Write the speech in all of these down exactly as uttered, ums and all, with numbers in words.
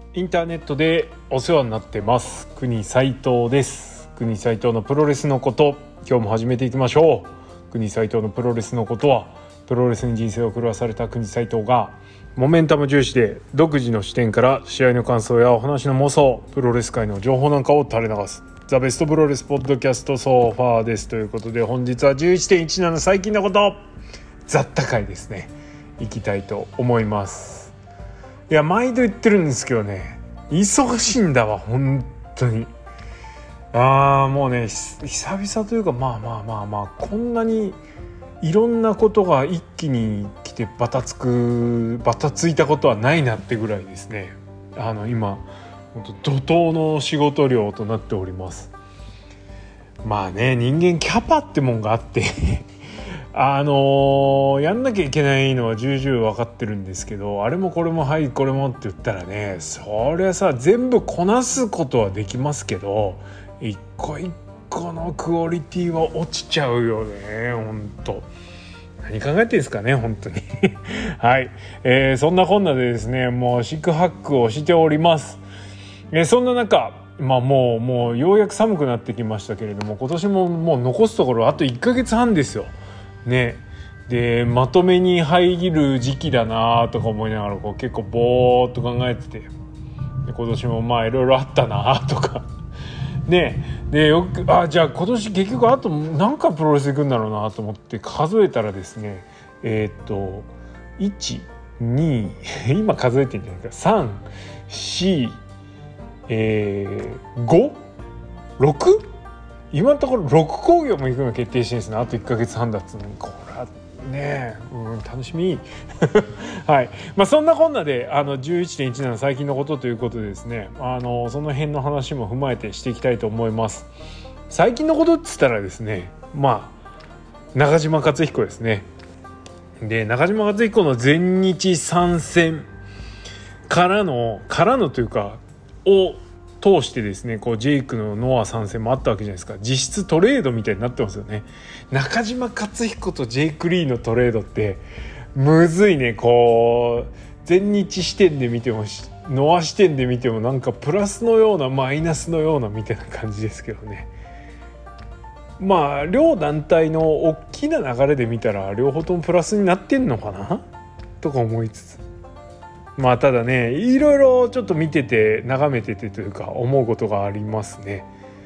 インターネットでお世話になってます国斉藤です。国斉藤のプロレスのこと、今日も始めていきましょう。国斉藤のプロレスのことは、プロレスに人生を狂わされた国斉藤がモメンタム重視で独自の視点から試合の感想やお話の妄想、プロレス界の情報なんかを垂れ流すザ・ベストプロレスポッドキャストソファーです。ということで、本日は じゅういちてんいちなな 最近のこと雑多会ですね、いきたいと思います。いや、毎度言ってるんですけどね、忙しいんだわ本当に。あーもうね、久々というか、まあまあまあまあこんなにいろんなことが一気に来てバタつくバタついたことはないなってぐらいですね。あの今本当怒涛の仕事量となっております。まあね、人間キャパってもんがあってあのー、やんなきゃいけないのは重々分かってるんですけど、あれもこれもはいこれもって言ったらね、そりゃさ全部こなすことはできますけど、一個一個のクオリティは落ちちゃうよね。本当何考えてるんですかね本当にはい、えー、そんなこんなでですね、もう四苦八苦をしております。えー、そんな中、まあもうもうようやく寒くなってきましたけれども、今年ももう残すところあといっかげつはんですよね。でまとめに入る時期だなとか思いながら、こう結構ぼーっと考えてて、で今年もまあいろいろあったなとかね。でよくあじゃあ今年結局あと何回プロレス行くんだろうなと思って数えたらですね、えー、っといち、に今数えてんじゃないか、さん、よん、えー、ご、ろく、今のところろく興行も行くのが決定してるんですね。あといっかげつはんだっつうのに、これはね、うん、楽しみはい、まあ、そんなこんなであの じゅういってんいちなな 最近のことということでですね、あのその辺の話も踏まえてしていきたいと思います。最近のことって言ったらですね、まあ中島克彦ですね。で中島克彦の全日参戦からのからのというかを通してですね、こうジェイクのノア参戦もあったわけじゃないですか。実質トレードみたいになってますよね。中島克彦とジェイク・リーのトレードってむずいね。こう全日視点で見てもノア視点で見てもなんかプラスのようなマイナスのようなみたいな感じですけどね。まあ両団体の大きな流れで見たら両方ともプラスになってんのかなとか思いつつ、まあただね、いろいろちょっと見てて眺めててというか思うことがありますね。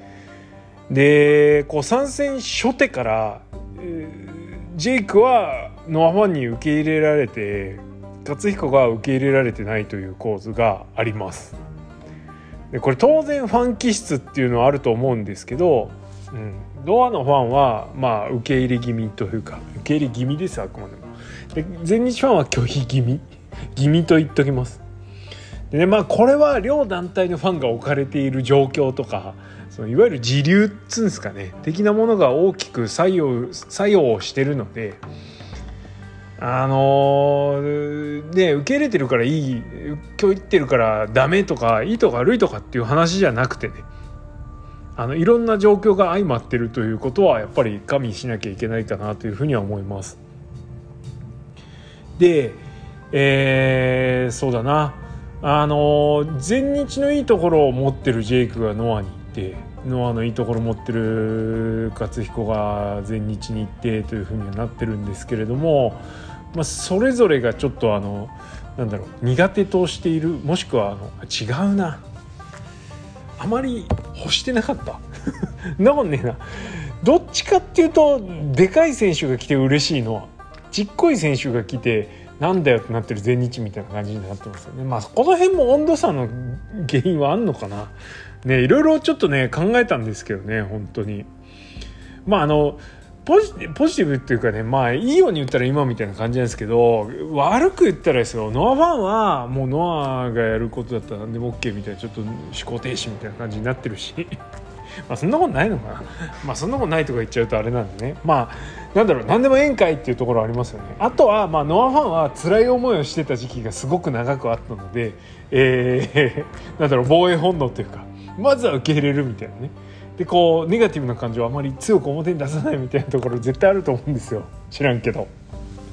でこう参戦初手から、えー、ジェイクはノアファンに受け入れられて、克彦が受け入れられてないという構図があります。でこれ当然ファン気質っていうのはあると思うんですけど、うん、ノアのファンはまあ受け入れ気味というか、受け入れ気味です、あくまでも。で全日ファンは拒否気味気味と言っときます。で、ね、まあこれは両団体のファンが置かれている状況とか、そのいわゆる時流っつうんですかね、的なものが大きく作用作用をしてるので、あのー、ね受け入れてるからいい、今日言ってるからダメとか、いいとか悪いとかっていう話じゃなくてね、あのいろんな状況が相まってるということはやっぱり加味しなきゃいけないかなというふうには思います。でえー、そうだな、あの全日のいいところを持ってるジェイクがノアに行って、ノアのいいところを持ってる克彦が全日に行ってというふうにはなってるんですけれども、まあ、それぞれがちょっとあのなんだろう、苦手としている、もしくはあの違うな、あまり欲してなかったなもんねえな。どっちかっていうとでかい選手が来て嬉しいのは、ちっこい選手が来てなんだよってなってる全日みたいな感じになってますよね。まあこの辺も温度差の原因はあんのかなね。いろいろちょっとね考えたんですけどね、本当に。まああのポジ、ポジティブっていうかね、まあいいように言ったら今みたいな感じなんですけど、悪く言ったらですよ、ノアファンはもうノアがやることだったら何でも OK みたいな、ちょっと思考停止みたいな感じになってるしまあそんなことないのかなまあそんなことないとか言っちゃうとあれなんでね、まあなんだろう、何でもええんかいっていうところありますよね。あとはまあノアファンは辛い思いをしてた時期がすごく長くあったので、えー、なんだろう、防衛本能というか、まずは受け入れるみたいなね。でこうネガティブな感情をあまり強く表に出さないみたいなところ絶対あると思うんですよ、知らんけど。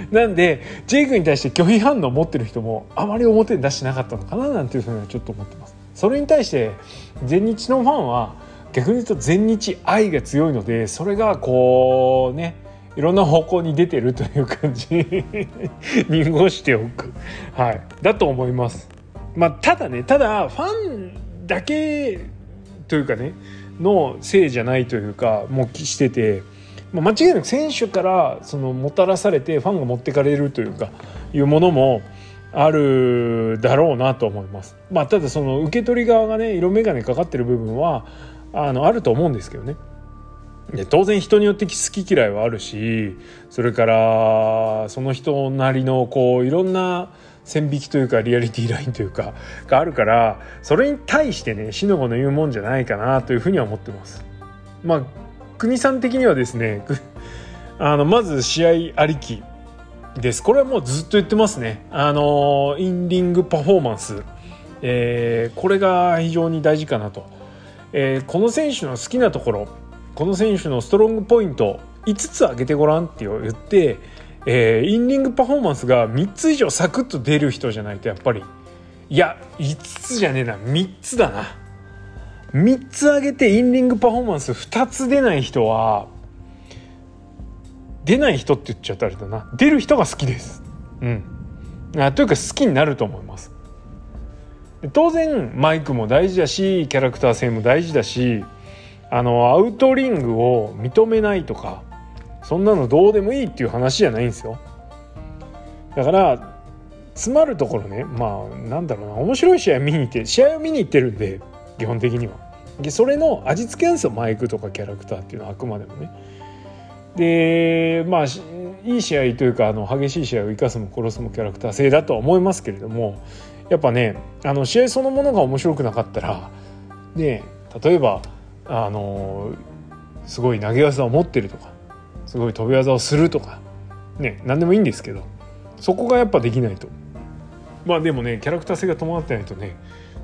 なんでジェイクに対して拒否反応を持ってる人もあまり表に出してなかったのかななんていうふうにはちょっと思ってます。それに対して全日のファンは逆に言うと全日愛が強いので、それがこうねいろんな方向に出てるという感じに濁しておく、はい、だと思います。まあ、ただねただファンだけというかねのせいじゃないというかもうしてて、まあ、間違いなく選手からそのもたらされてファンが持ってかれるというかいうものもあるだろうなと思います。まあ、ただその受け取り側がね色眼鏡かかってる部分はあのあると思うんですけどね。で当然人によって好き嫌いはあるし、それからその人なりのこういろんな線引きというかリアリティラインというかがあるから、それに対してねしのごの言うもんじゃないかなというふうには思ってます。まあ国さん的にはですねあのまず試合ありきです。これはもうずっと言ってますね。あのインリングパフォーマンス、えー、これが非常に大事かなと、えー、この選手の好きなところ、この選手のストロングポイントいつつ挙げてごらんって言って、えー、インリングパフォーマンスがみっつ以上サクッと出る人じゃないとやっぱり、いやいつつじゃねえなみっつだな、みっつ挙げてインリングパフォーマンスふたつ出ない人は、出ない人って言っちゃったらあれだな、出る人が好きです。うんあというか好きになると思います。当然マイクも大事だしキャラクター性も大事だし、あのアウトリングを認めないとかそんなのどうでもいいっていう話じゃないんですよ。だから詰まるところね、まあなんだろうな、面白い試合見に行って試合を見に行ってるんで基本的にはでそれの味付けなんですよ、マイクとかキャラクターっていうのはあくまでもね。でまあいい試合というかあの激しい試合を生かすも殺すもキャラクター性だとは思いますけれども、やっぱねあの試合そのものが面白くなかったらね、例えばあのすごい投げ技を持ってるとかすごい飛び技をするとかね、何でもいいんですけどそこがやっぱできないと、まあでもねキャラクター性が伴ってないとね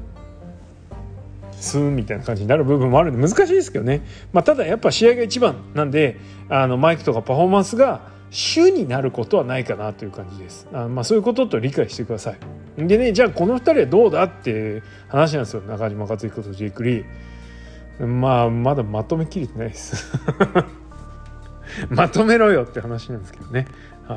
スーンみたいな感じになる部分もあるんで難しいですけどね。まあ、ただやっぱ試合が一番なんであのマイクとかパフォーマンスが主になることはないかなという感じです。あまあそういうことと理解してください。でね、じゃあこのふたりはどうだって話なんですよ。中島克彦とジェイク・リー、まあまだまとめきれてないですまとめろよって話なんですけどね、はい、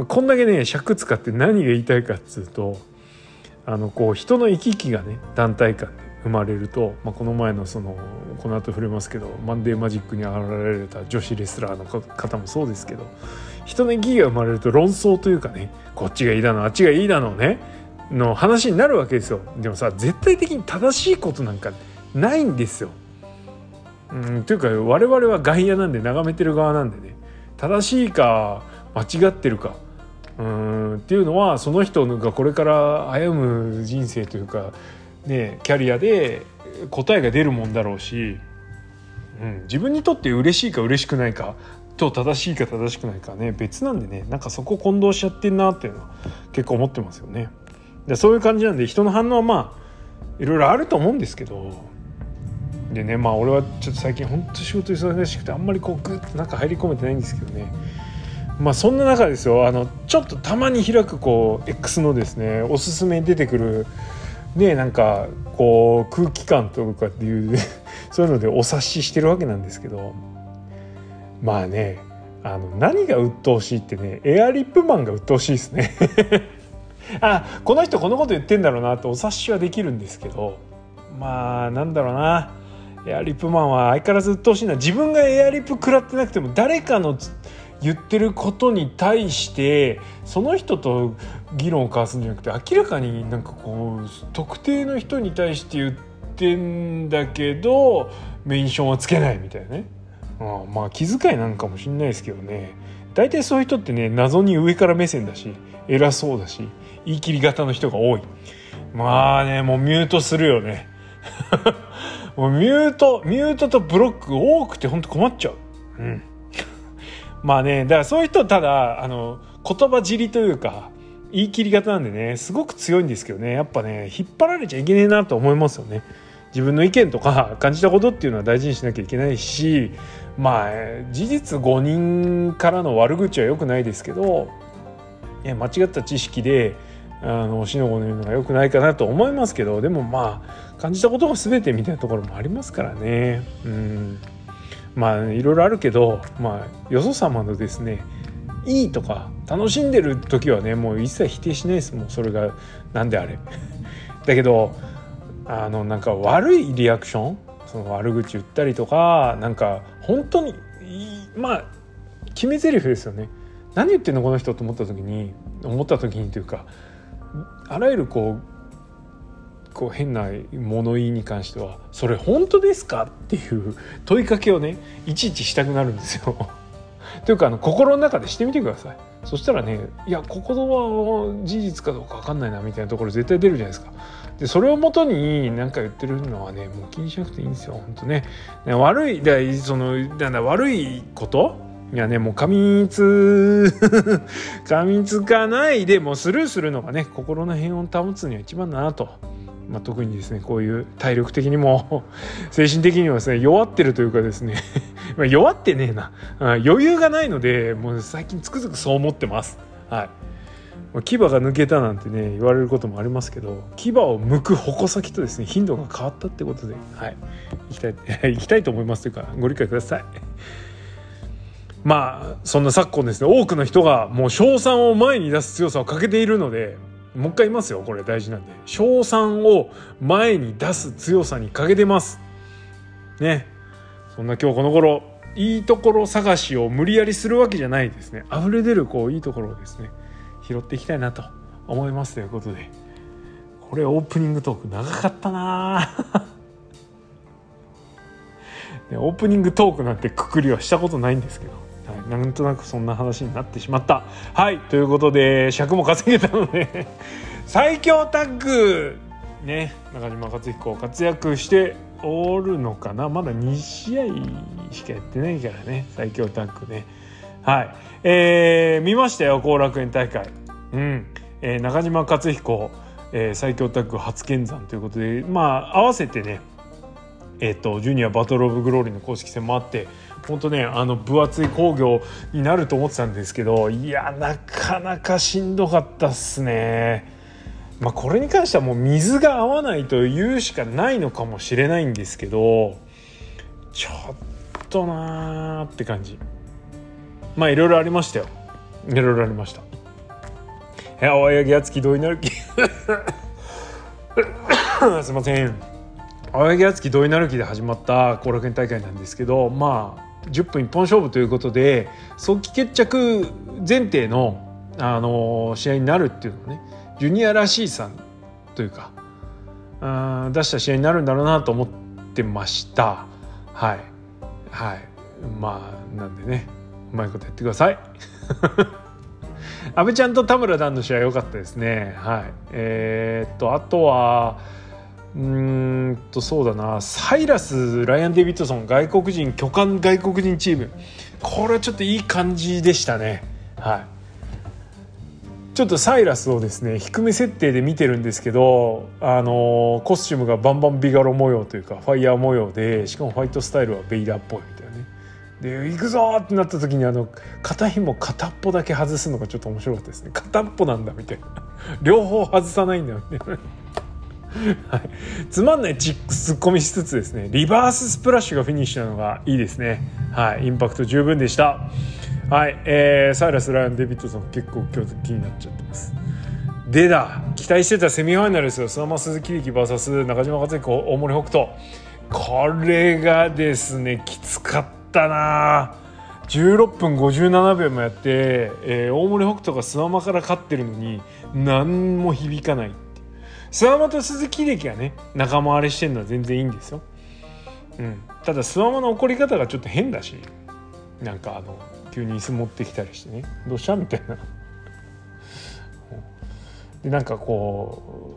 こんだけね尺使って何が言いたいかっつうと、あのこう人の行き来がね団体間で生まれると、まあ、この前のそのこの後触れますけどマンデーマジックに現れた女子レスラーの方もそうですけど、人の行き来が生まれると論争というかね、こっちがいいだのあっちがいいだのねの話になるわけですよ。でもさ絶対的に正しいことなんかないんですよ。うんというか我々は外野なんで眺めてる側なんでね、正しいか間違ってるかうーんっていうのはその人がこれから歩む人生というかねキャリアで答えが出るもんだろうし、うん、自分にとって嬉しいか嬉しくないかと正しいか正しくないかね別なんでね、なんかそこ混同しちゃってんなっていうのは結構思ってますよね。でそういう感じなんで人の反応はまあいろいろあると思うんですけど、でねまあ俺はちょっと最近本当仕事忙しくてあんまりこうグッと中入り込めてないんですけどね、まあそんな中ですよ、あのちょっとたまに開くこう X のですねおすすめに出てくるねなんかこう空気感とかっていうそういうのでお察ししてるわけなんですけど、まあねあの何が鬱陶しいってねエアリップマンが鬱陶しいですねあこの人このこと言ってんだろうなってお察しはできるんですけど、まあなんだろうな、エアリップマンは相変わらず鬱陶しいな。自分がエアリップ食らってなくても誰かの言ってることに対してその人と議論を交わすんじゃなくて明らかになんかこう特定の人に対して言ってんだけどメンションはつけないみたいなね、あまあ気遣いなんかもしれないですけどね、大体そういう人ってね謎に上から目線だし偉そうだし言い切り型の人が多い。まあねもうミュートするよねもうミュートミュートとブロック多くて本当困っちゃう。うんまあねだからそういう人ただあの言葉尻というか言い切り型なんでねすごく強いんですけどね、やっぱね引っ張られちゃいけねえなと思いますよね。自分の意見とか感じたことっていうのは大事にしなきゃいけないし、 まあ事実誤認からの悪口は良くないですけど、いや間違った知識であのしのごの言うのが良くないかなと思いますけど、でもまあ感じたことが全てみたいなところもありますからね。うん、まあいろいろあるけど、まあよそ様のですねいいとか楽しんでる時はねもう一切否定しないです。もうそれがなんであれだけど、あのなんか悪いリアクション、その悪口言ったりとか、なんか本当にまあ決め台詞ですよね。何言ってんのこの人と思った時に思った時にというか、あらゆるこうこう変な物言いに関してはそれ本当ですかっていう問いかけをねいちいちしたくなるんですよというかあの心の中でしてみてください。そしたらね、いやここは事実かどうか分かんないなみたいなところ絶対出るじゃないですか。でそれをもとに何か言ってるのはねもう気にしなくていいんですよ本当ね。悪いだそのなんだ悪いこといやねもう過密過密かないでもうスルーするのがね心の平穏を保つには一番だなと。まあ、特にですねこういう体力的にも精神的にもですね弱ってるというかですねまあ弱ってねえな余裕がないのでもう最近つくづくそう思ってます。はい、牙が抜けたなんてね言われることもありますけど、牙を剥く矛先とですね頻度が変わったってことで、はい、いきたいいきたいと思いますというかご理解ください。まあそんな昨今ですね多くの人がもう称賛を前に出す強さを欠けているので、もう一回言いますよ、これ大事なんで、称賛を前に出す強さに欠けてますね。そんな今日この頃いいところ探しを無理やりするわけじゃないですね。溢れ出るこういいところをですね拾っていきたいなと思いますということで、これオープニングトーク長かったなオープニングトークなんてくくりはしたことないんですけど、はい、なんとなくそんな話になってしまった。はいということで尺も稼げたので最強タッグね中島克彦活躍しておるのかな。まだに試合しかやってないからね最強タッグね。はい、えー、見ましたよ後楽園大会。うん、えー、中島克彦、えー、最強タッグ初見参ということで、まあ合わせてねえー、とジュニアバトルオブグローリーの公式戦もあって、本当ねあの分厚い興行になると思ってたんですけど、いやなかなかしんどかったっすね。まあこれに関してはもう水が合わないと言うしかないのかもしれないんですけど、ちょっとなーって感じ。まあいろいろありましたよ。いろいろありました。青柳敦樹土井成樹すいません。青柳敦樹土井成樹で始まった後楽園大会なんですけど、まあじゅっぷん一本勝負ということで早期決着前提の、あのー、試合になるっていうのをねジュニアらしいさというかあ出した試合になるんだろうなと思ってました。はいはい、まあなんでねうまいことやってください阿部ちゃんと田村段の試合良かったですね。はい、えー、っとあとはうーんとそうだなサイラス・ライアン・デビッドソン外国人巨漢外国人チーム、これはちょっといい感じでしたね。はい、ちょっとサイラスをですね低め設定で見てるんですけど、あのコスチュームがバンバンビガロ模様というかファイヤー模様で、しかもファイトスタイルはベイダーっぽいみたいなね。で行くぞってなった時にあの片紐片っぽだけ外すのがちょっと面白かったですね。片っぽなんだみたいな両方外さないんだみたいなはい、つまんないチックツッコミしつつですねリバーススプラッシュがフィニッシュなのがいいですね。はい、インパクト十分でした。はい、えー、サイラス・ライアン・デビッドソン結構今日気になっちゃってます。でだ期待してたセミファイナルですよ。相馬鈴木力 ブイエス 中島克彦大森北斗、これがですねきつかったな。じゅうろっぷんごじゅうななびょうもやって、えー、大森北斗が相馬から勝ってるのに何も響かない。諏訪間と鈴木秀樹がね仲間割れしてるのは全然いいんですよ。うん、ただ諏訪間の怒り方がちょっと変だし、なんかあの急に椅子持ってきたりしてねどうしたみたいなでなんかこ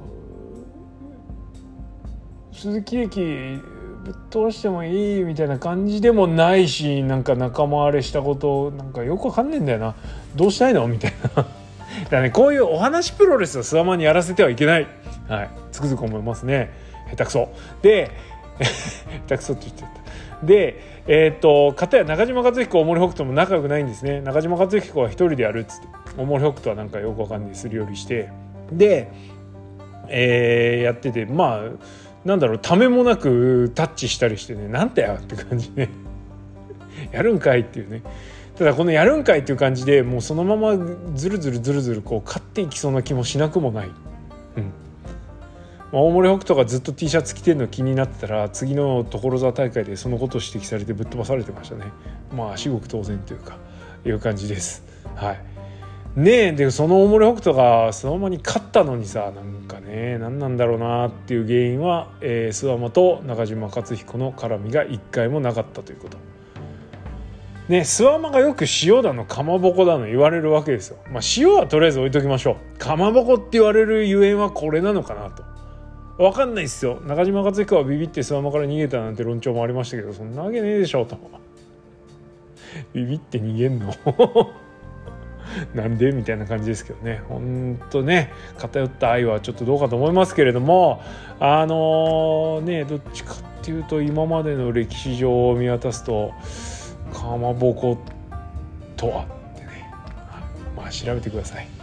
う鈴木秀樹ぶっ通してもいいみたいな感じでもないし、なんか仲間割れしたことなんかよくわかんねえんだよな、どうしたいのみたいなだからねこういうお話プロレスを諏訪間にやらせてはいけない。はい、つくづく思いますね。下手くそで下手くそって言っちゃった。 で、えー、と片や中島克彦大森北斗も仲良くないんですね。中島克彦は一人でやるっつって大森北斗はなんかよくわかんないすり寄りしてで、えー、やっててまあなんだろうためもなくタッチしたりしてねなんだよって感じでやるんかいっていうね。ただこのやるんかいっていう感じでもうそのままずるずるずるずるこう勝っていきそうな気もしなくもない、うんまあ、大森北斗がずっと T シャツ着てるの気になってたら次の所沢大会でそのことを指摘されてぶっ飛ばされてましたね。まあ至極当然というかいう感じです。はいねえでその大森北斗がそのままに勝ったのにさなんかね何なんだろうなっていう原因は、えー、諏訪間と中島克彦の絡みがいっかいもなかったということね。諏訪間がよく塩だのかまぼこだの言われるわけですよ。まあ塩はとりあえず置いときましょう。かまぼこって言われるゆえんはこれなのかなと分かんないっすよ。中島克彦はビビって諏訪間から逃げたなんて論調もありましたけどそんなわけねえでしょとビビって逃げんのなんでみたいな感じですけどね。ほんとね偏った愛はちょっとどうかと思いますけれどもあのー、ねどっちかっていうと今までの歴史上を見渡すとかまぼことはってねまあ調べてください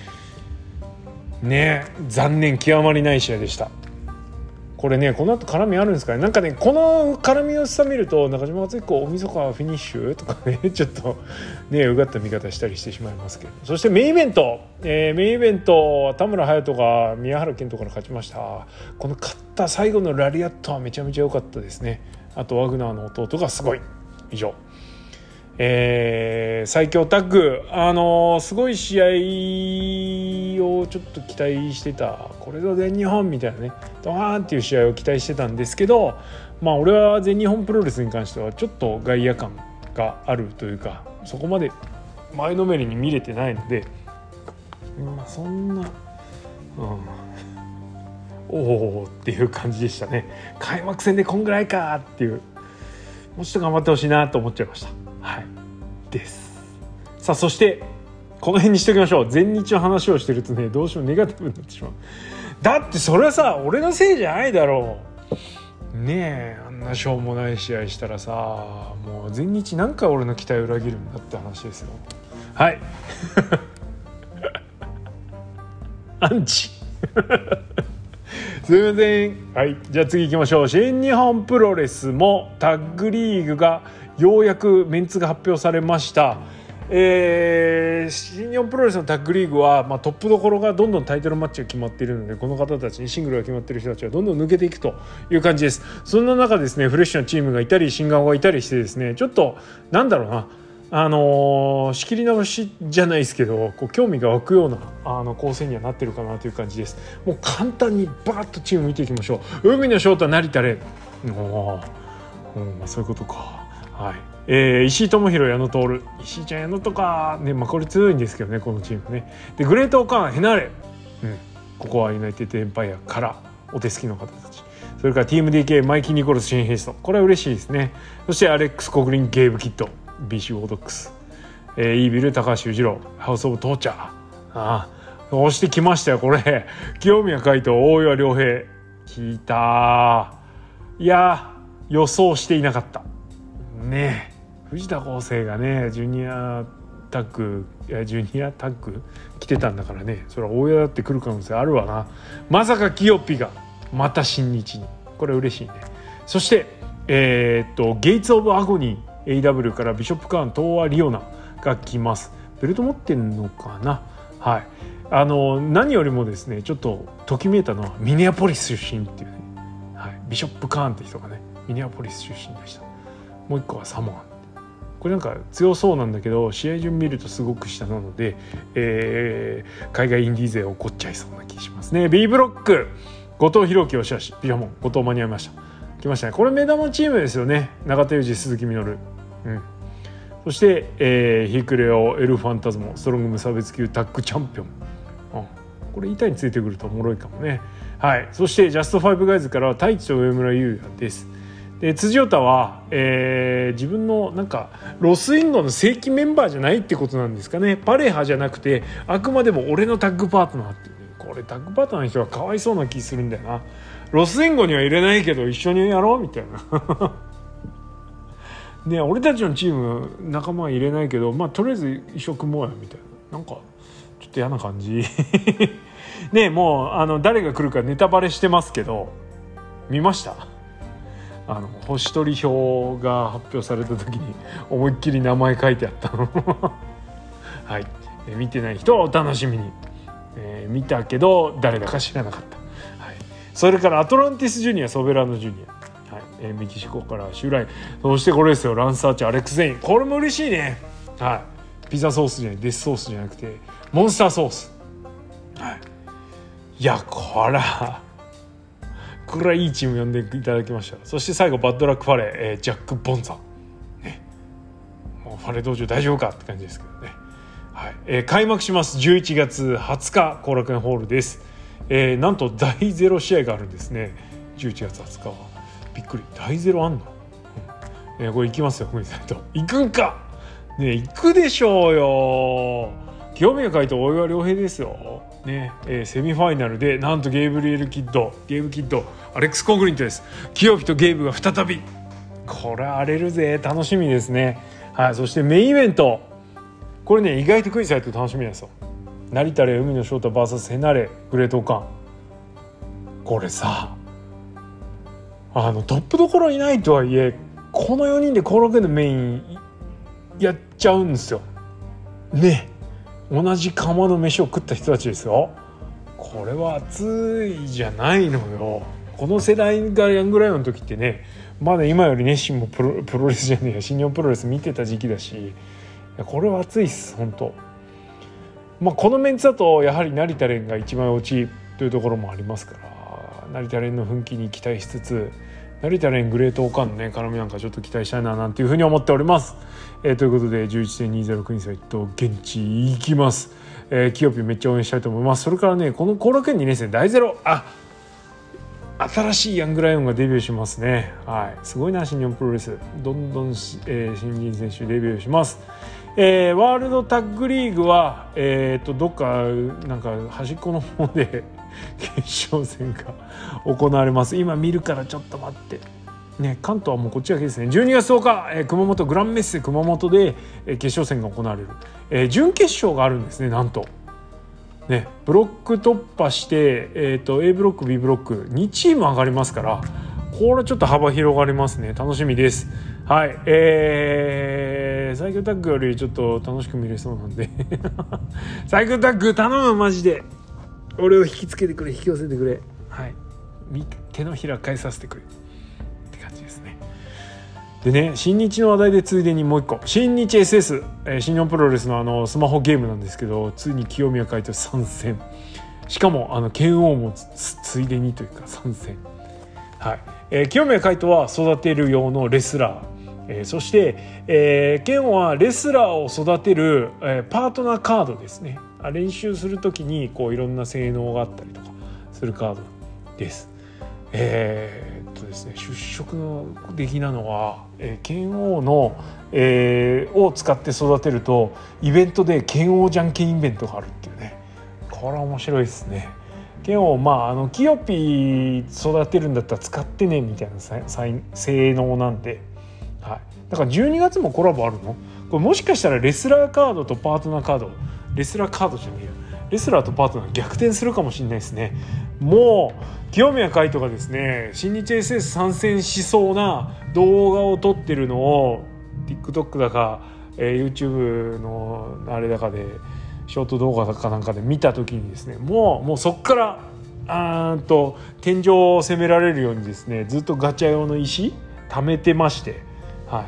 ね。残念極まりない試合でした。これねこの後絡みあるんですかね。なんかねこの絡みをさ見ると中島克彦大晦日フィニッシュとかねちょっとねうがった見方したりしてしまいますけど。そしてメインイベント、えー、メインイベントは田村隼人が宮原健人から勝ちました。この勝った最後のラリアットはめちゃめちゃ良かったですね。あとワグナーの弟がすごい。以上、えー、最強タッグあのー、すごい試合をちょっと期待してた。これぞ全日本みたいなねドーンっていう試合を期待してたんですけどまあ俺は全日本プロレスに関してはちょっと外野感があるというかそこまで前のめりに見れてないので、まあ、そんな、うん、おおっていう感じでしたね。開幕戦でこんぐらいかっていうもうちょっと頑張ってほしいなと思っちゃいました。はいです。さあそしてこの辺にしておきましょう。全日の話をしてるとねどうしてもネガティブになってしまう。だってそれはさ俺のせいじゃないだろうねえ。あんなしょうもない試合したらさもう全日何回俺の期待を裏切るんだって話ですよ。はいアンチすいません。はいじゃあ次行きましょう。新日本プロレスもタッグリーグがようやくメンツが発表されました。えー、新日本プロレスのタッグリーグは、まあ、トップどころがどんどんタイトルマッチが決まっているのでこの方たちにシングルが決まっている人たちはどんどん抜けていくという感じです。そんな中ですねフレッシュなチームがいたり新顔がいたりしてですねちょっとなんだろうなあのー、仕切り直しじゃないですけどこう興味が湧くようなあの構成にはなってるかなという感じです。もう簡単にバーッとチーム見ていきましょう。海野翔太成田蓮おー、うんまあ、そういうことか。はいえー、石井智弘矢野徹石井ちゃん矢野とかね、まあ、これ強いんですけどねこのチームね。でグレートオカーンヘナーレ、うん、ここはユナイテッドエンパイアからお手すきの方たち。それから ティーエムディーケー マイキー・ニコルスシンヘイストこれは嬉しいですね。そしてアレックス・コグリンゲーブ・キッド ビーシー ウォードックス、えー、イービル高橋裕次郎ハウス・オブ・トーチャーああ押してきましたよこれ清宮海斗大岩良平聞いた。いや予想していなかったね。藤田康生がねジュニアタッグいやジュニアタッグ来てたんだからねそれは大家だって来る可能性あるわな。まさかキヨピがまた新日にこれ嬉しいね。そしてえー、っとゲイツ・オブ・アゴニー エーダブリュー からビショップ・カーン東亜リオナが来ます。ベルト持ってんのかな。はいあの何よりもですねちょっとときめいたのはミネアポリス出身っていうね、はい、ビショップ・カーンって人がねミネアポリス出身でした。もう一個はサモアンこれなんか強そうなんだけど試合順見るとすごく下なので、えー、海外インディー勢怒っちゃいそうな気しますね。 B ブロック後藤弘樹吉橋ビラモン後藤間に合いました来ましたね。これ目玉チームですよね。永田裕二鈴木みのる、うん、そして、えー、ヒークレオエルファンタズモストロング無差別級タッグチャンピオン、うん、これ板についてくるとおもろいかもね。はいそしてジャストファイブガイズからは太一と上村優也です。で辻太は、えー、自分のなんかロスインゴの正規メンバーじゃないってことなんですかね。パレハじゃなくてあくまでも俺のタッグパートナーっていう、ね、これタッグパートナーの人がかわいそうな気するんだよな。ロスインゴには入れないけど一緒にやろうみたいなね、俺たちのチーム仲間は入れないけど、まあとりあえず一緒組もうよみたいな、なんかちょっと嫌な感じね。もうあの誰が来るかネタバレしてますけど、見ました？あの星取り表が発表された時に思いっきり名前書いてあったのはい、え見てない人はお楽しみに、えー、見たけど誰だか知らなかった、はい、それからアトランティスジュニア、ソベラーノジュニア、はい、えー、メキシコから襲来、そしてこれですよ、ランサーチ、アレックス・ゼイン、これも嬉しいね、はい、ピザソースじゃない、デスソースじゃなくてモンスターソース、はい、いやこらこれはいいチーム呼んでいただきました。そして最後バッドラックファレー、えー、ジャック・ボンザ、ね、もうファレー道場大丈夫かって感じですけどね、はい、えー、開幕しますじゅういちがつはつか後楽園ホールです、えー、なんとだいゼロ試合があるんですね。じゅういちがつはつかはびっくり、だいゼロあんの、うん、えー、これ行きますよ、ふみさんと行くんかね、行くでしょうよ。清宮海斗、大岩良平ですよ、ね、えー、セミファイナルでなんとゲイブリエル・キッド、ゲーブ・キッド、アレックス・コングリントです。清木とゲイブが再び、これ荒れるぜ、楽しみですね、はい、そしてメインイベント、これね意外とクイズサイト楽しみなんですよ。成田レ海野翔太 ブイエス セナレグレートオカン、これさあのトップどころいないとはいえこのよにんで後楽園のメインやっちゃうんですよね。同じ釜の飯を食った人たちですよ。これは熱いじゃないのよ。この世代がヤングライオンの時ってね、まだ今より熱心もプロ、プロレスじゃねえや、新日本プロレス見てた時期だし、いやこれは熱いっす本当。まあこのメンツだとやはり成田蓮が一番落ちというところもありますから、成田蓮の奮起に期待しつつ、成田蓮グレートオカンのね絡みなんかちょっと期待したいななんていうふうに思っております、えー、ということで じゅういちてんにじゅう 国際と現地行きます、えー、キヨピめっちゃ応援したいと思います。それからねこの後楽園にねん生大ゼロ、あ新しいヤングライオンがデビューしますね、はい、すごいな新日本プロレス、どんどん、えー、新人選手デビューします。えー、ワールドタッグリーグは、えー、とどっかなんか端っこの方で決勝戦が行われます。今見るからちょっと待ってね、関東はもうこっちだけですね。じゅうにがつとおか、えー、熊本グランメッセ熊本で、えー、決勝戦が行われる、えー、準決勝があるんですね。なんとね、ブロック突破して、えー、と A ブロック B ブロックにチーム上がりますから、これちょっと幅広がりますね。楽しみです。はい、えー、最強タッグよりちょっと楽しく見れそうなんで最強タッグ頼む、マジで俺を引きつけてくれ、引き寄せてくれ、はい、手のひら返させてくれって感じですね。でね、新日の話題でついでにもう一個、新日 エスエス、えー、新日本プロレスのあのスマホゲームなんですけど、ついに清宮海斗参戦、しかもあの剣王も つ, ついでにというか参戦、はい、えー、清宮海斗は育てる用のレスラー、えー、そして、えー、剣王はレスラーを育てる、えー、パートナーカードですね。練習するときにこういろんな性能があったりとかするカードです。えー、っとですね、出色の出来なのは、えー、剣王の、えー、を使って育てるとイベントで剣王じゃんけんイベントがあるっていうね、これは面白いですね。剣王、まああのキヨピ育てるんだったら使ってねみたいな性能なんで、はい、だからじゅうにがつもコラボあるの？これもしかしたらレスラーカードとパートナーカード、レスラーカードじゃねえよ、レスラーとパートナー逆転するかもしれないですね。もう清宮海斗がですね、新日 エスエス 参戦しそうな動画を撮ってるのを TikTok だか、えー、YouTube のあれだかでショート動画だかなんかで見た時にですね、もうもうそっからあーんと天井を攻められるようにですね、ずっとガチャ用の石貯めてまして、はい、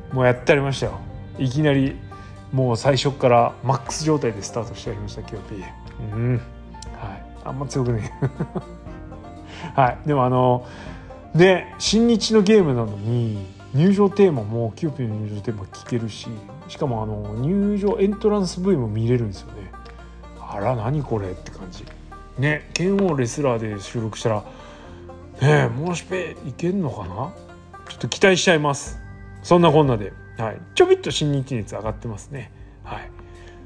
もうやってありましたよ。いきなりもう最初からマックス状態でスタートしてやりました、キヨピー、うん、はい、あんま強くねはい、でもあのね、新日のゲームなのに入場テーマもキヨピーの入場テーマ聞けるし、しかもあの入場エントランス V も見れるんですよね。あら何これって感じね。剣王レスラーで収録したらね、申しペいけんのかな、ちょっと期待しちゃいます。そんなこんなで、はい、ちょびっと新日熱上がってますね。はい、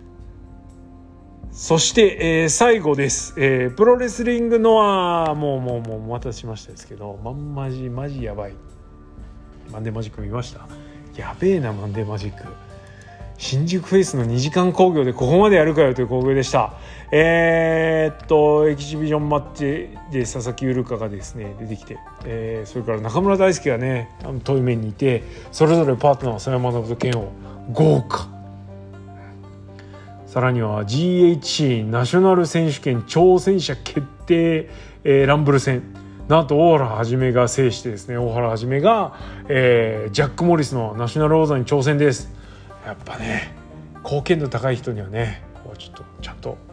そして、えー、最後です、えー、プロレスリングノア、もうもうもうお待たせしましたですけど、まんまじマジやばいマンデーマジック見ました。 やべえなマンデーマジック。新宿フェイスのにじかん興行でここまでやるかよという興行でした。えー、っとエキシビジョンマッチで佐々木優香がですね出てきて、えー、それから中村大輔がね遠い面にいて、それぞれパートナー曽山学と剣を豪華。さらには ジーエイチシー ナショナル選手権挑戦者決定、えー、ランブル戦、なんと大原はじめが制してですね、大原はじめが、えー、ジャック・モリスのナショナル王座に挑戦です。やっぱね貢献度高い人にはねちょっとちゃんと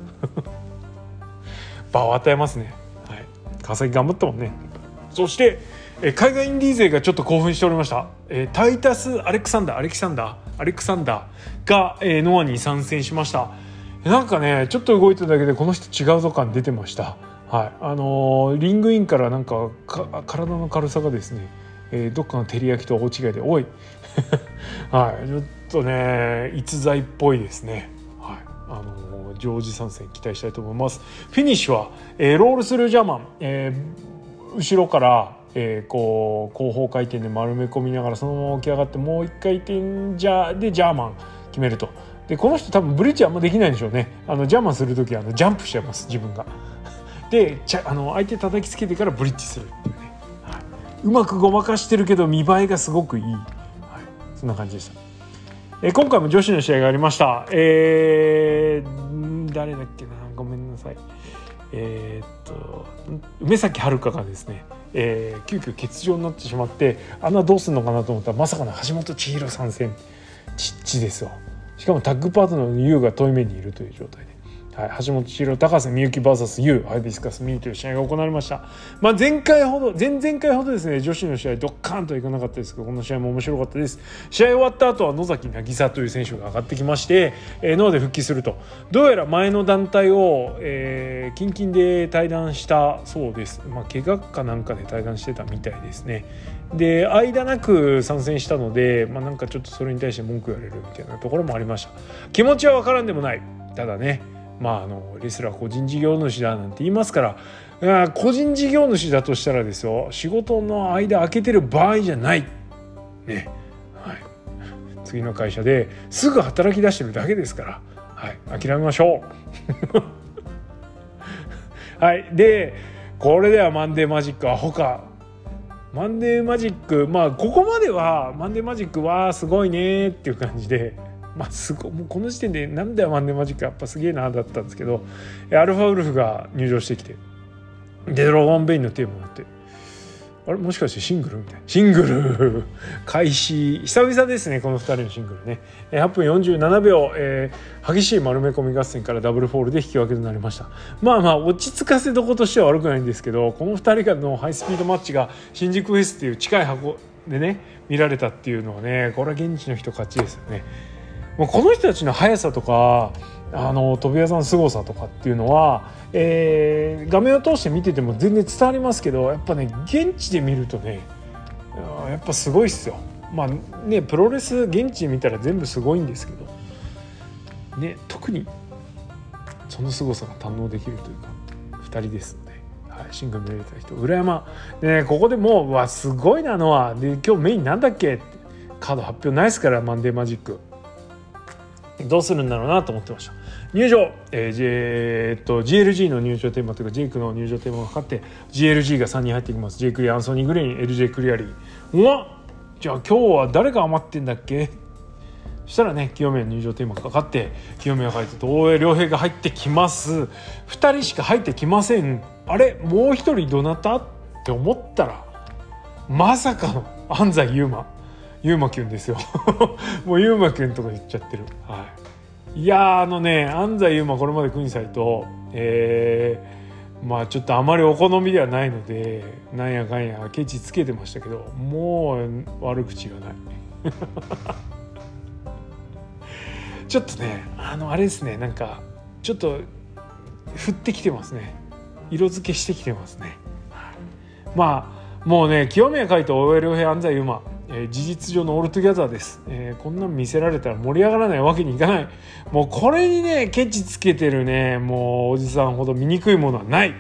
場を与えますね。はい、川崎頑張ったもんね。そしてえ海外インディー勢がちょっと興奮しておりました。えタイタス・アレクサンダーアレキサンダーアレクサンダーが、えノアに参戦しました。なんかねちょっと動いただけでこの人違うぞ感出てました。はい、あのー、リングインからなんか、か体の軽さがですね、えー、どっかの照り焼きと大違いでおいはいちょっとね逸材っぽいですね。はい、あのー、常時参戦期待したいと思います。フィニッシュは、えー、ロールスルージャーマン、えー、後ろからえー、こう後方回転で丸め込みながらそのまま起き上がってもう一回転ジャーでジャーマン決めると。でこの人多分ブリッジあんまできないんでしょうね。あのジャーマンするときはあのジャンプしちゃいます自分が。でちゃあの相手叩きつけてからブリッジするっていうね、はい、うまくごまかしてるけど見栄えがすごくいい、はい、そんな感じでした。えー、今回も女子の試合がありました。えー、誰だっけなごめんなさい。えー、っと梅崎遥がですね、えー、急遽欠場になってしまってあんなどうするのかなと思ったらまさかの橋本千尋参戦ちっちですよ。しかもタッグパートナーのユウが遠い面にいるという状態で、はい、橋本千尋高瀬美幸 ブイエス ユウハイビスカスミーという試合が行われました。まあ、前回ほど前々回ほどですね女子の試合ドッカーンといかなかったですけどこの試合も面白かったです。試合終わった後は野崎渚という選手が上がってきまして、えー、ノアで復帰すると。どうやら前の団体を、えー、近々で退団したそうです。まあ、怪我かなんかで退団してたみたいですね。で間なく参戦したので、まあ、なんかちょっとそれに対して文句言われるみたいなところもありました。気持ちは分からんでもない。ただねまあ、あのレスラー個人事業主だなんて言いますから個人事業主だとしたらですよ仕事の間空けてる場合じゃないね、はい、次の会社ですぐ働き出してるだけですから、はい、諦めましょうはいでこれではマンデーマジックアホかマンデーマジックまあここまではマンデーマジックはすごいねっていう感じでまあ、すごもうこの時点でなんだよマンデーマジックやっぱすげえなだったんですけどアルファウルフが入場してきてでドラゴンベインのテーマになってあれもしかしてシングルみたいなシングル開始久々ですねこのふたりのシングルねはっぷんよんじゅうななびょう、えー、激しい丸め込み合戦からダブルフォールで引き分けとなりました。まあまあ落ち着かせどことしては悪くないんですけどこのふたりのハイスピードマッチが新宿フェスっていう近い箱でね見られたっていうのはねこれは現地の人勝ちですよね。もうこの人たちの速さとかあの飛び技の凄さとかっていうのは、えー、画面を通して見てても全然伝わりますけどやっぱね現地で見るとねやっぱすごいっすよ。まあねプロレス現地で見たら全部すごいんですけどね特にその凄さが堪能できるというかふたりですので、はい、シングル見れた人裏山で、ね、ここでもううわすごいなのはで今日メインなんだっけってカード発表ないですからマンデーマジックどうするんだろうなと思ってました。入場、えー J えー、っと ジーエルジー の入場テーマというかジェイクの入場テーマがかかって ジーエルジー がさんにん入ってきます。ジェイクリーアンソニー・グレイン エルジェイ クリアリーうわじゃあ今日は誰が余ってんだっけ。そしたらね清宮の入場テーマがかかって清宮海斗と大江良平が入ってきます。ふたりしか入ってきません。あれもう一人どなたって思ったらまさかの安西優真ゆうまきゅんですよもうゆうまきゅんとか言っちゃってる、はい、いやあのね安西優真これまで国際と、えー、まあちょっとあまりお好みではないのでなんやかんやケチつけてましたけどもう悪口がないちょっとねあのあれですねなんかちょっと振ってきてますね色付けしてきてますね、はい、まあもうね清宮海斗大江良平安西優真えー、事実上のオールトゥギャザーです、えー、こんなん見せられたら盛り上がらないわけにいかない。もうこれにねケチつけてるねもうおじさんほど醜いものはない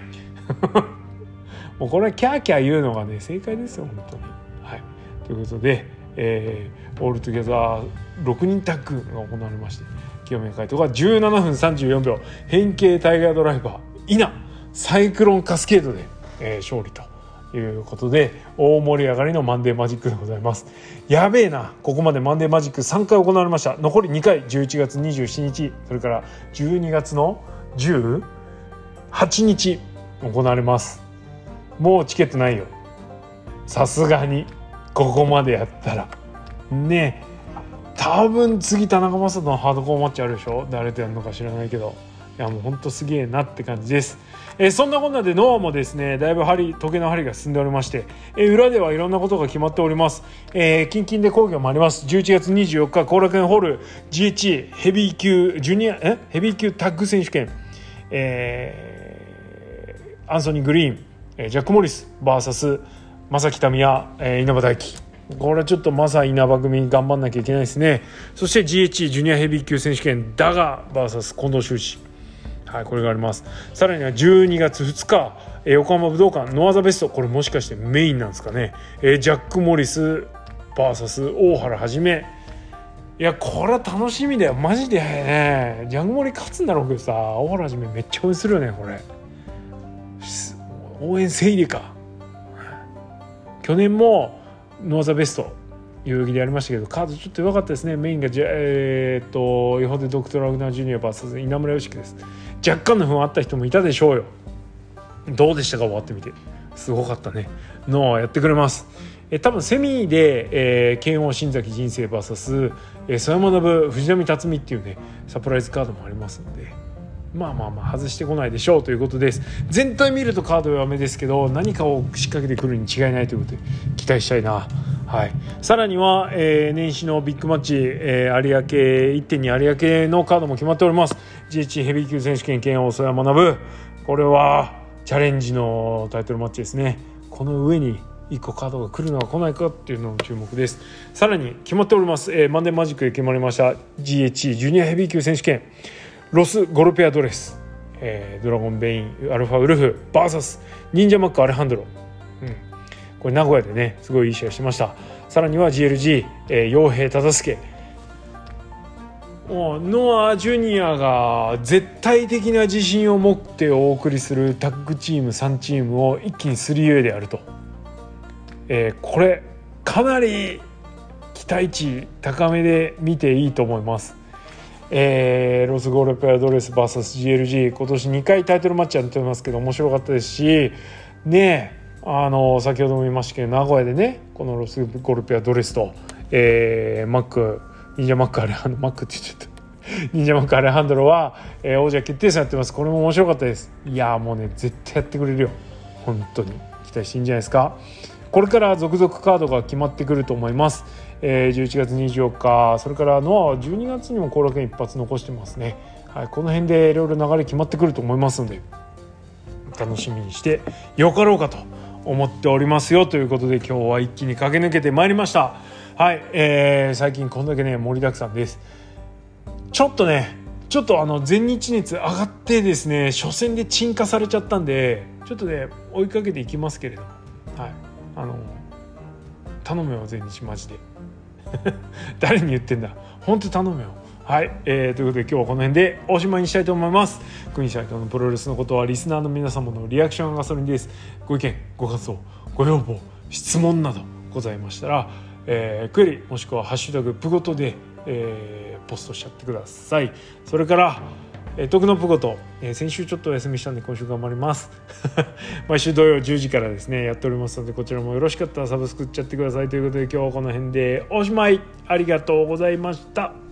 もうこれはキャーキャー言うのがね正解ですよ本当に、はい、ということで、 えー、オールトゥギャザーろくにんタッグが行われまして、清宮海斗がじゅうななふんさんじゅうよんびょう変形タイガードライバーイナサイクロンカスケードで、えー、勝利ということで大盛り上がりのマンデーマジックでございます。やべえな、ここまでマンデーマジックさんかい行われました。残りにかい、じゅういちがつにじゅうしちにち、それからじゅうにがつのじゅうはちにち行われます。もうチケットないよ、さすがにここまでやったらね。多分次田中将人のハードコアマッチあるでしょ。誰とやるのか知らないけど、いやもうほんとすげえなって感じです。えー、そんなこんなでノアもですね、だいぶ針時計の針が進んでおりまして、えー、裏ではいろんなことが決まっております。えー、近々で興行もあります。じゅういちがつにじゅうよっか後楽園ホール ジーエイチイー ヘビー級ジュニアえヘビー級タッグ選手権、えー、アンソニー・グリーン、えー、ジャック・モリス ブイエス 正木民也、えー、稲葉大輝、これはちょっとまさ稲葉組頑張んなきゃいけないですね。そして ジーエイチイー ジュニアヘビー級選手権ダガ ブイエス 近藤修司、はい、これがあります。さらにはじゅうにがつふつか、えー、横浜武道館ノアザベスト、これもしかしてメインなんですかね、えー、ジャック・モリス ブイエス 大原はじめ、いやこれは楽しみだよマジでね。ジャンゴモリ勝つんだろうけどさ、大原はじめめっちゃ応援するよね。これ応援せいでか。去年もノアザベスト代々木でやりましたけど、カードちょっと弱かったですね。メインがじゃ、えー、っとヨホデ・ドクト・ラグナー・ジュニア ブイエス 稲村良樹です。若干の不安あった人もいたでしょうよ。どうでしたか、終わってみて。すごかったね。ノアやってくれます。え多分セミで、えー、剣王新崎人生 ブイエス、えー、曽山学藤波辰巳っていうねサプライズカードもありますので、まあまあまあ外してこないでしょうということです。全体見るとカード弱めですけど、何かを仕掛けてくるに違いないということで期待したいな。はい、さらには、えー、年始のビッグマッチ、えー、有明 いってんに 有明のカードも決まっております。 ジーエイチ ヘビー級選手権剣王曽山学、これはチャレンジのタイトルマッチですね。この上にいっこカードが来るのか来ないかっていうのも注目です。さらに決まっております、えー、マンデーマジックで決まりました ジーエイチ ジュニアヘビー級選手権ロスゴルペアドレス、えー、ドラゴンベインアルファウルフ ブイエス 忍者マックアレハンドロ、うんこれ名古屋でねすごいいい試合してました。さらには ジーエルジー、えー、陽平忠介、ノアジュニアが絶対的な自信を持ってお送りするタッグチームさんチームを一気に スリーウェイ でやると、えー、これかなり期待値高めで見ていいと思います。えー、ロスゴールペアドレス ブイエス ジーエルジー 今年にかいタイトルマッチやってますけど面白かったですしねえ、あの先ほども言いましたけど名古屋でねこのロスゴルペアドレスと、えー、マック忍者マックアレハンドマックって言っちゃった忍者マックアレハンドロは、えー、王者決定戦やってます。これも面白かったです。いやもうね絶対やってくれるよ。本当に期待していいんじゃないですか。これから続々カードが決まってくると思います。えー、じゅういちがつにじゅうよっか、それからのじゅうにがつにも後楽園一発残してますね。はい、この辺でいろいろ流れ決まってくると思いますので楽しみにしてよかろうかと思っておりますよということで今日は一気に駆け抜けてまいりました。はい、えー、最近こんだけね盛りだくさんです。ちょっとねちょっとあの全日熱上がってですね初戦で鎮火されちゃったんでちょっとね追いかけていきますけれども、はい、あの頼むよ全日マジで誰に言ってんだ本当頼むよ。はい、えー、ということで今日はこの辺でおしまいにしたいと思います。国斉藤のプロレスのことはリスナーの皆様のリアクションがガソリンです。ご意見ご感想ご要望質問などございましたら、えー、クエリもしくはハッシュタグプゴトで、えー、ポストしちゃってください。それからえー、徳のプゴト、えー、先週ちょっとお休みしたんで今週頑張ります毎週土曜じゅうじからですねやっておりますのでこちらもよろしかったらサブスクっちゃってくださいということで今日はこの辺でおしまい。ありがとうございました。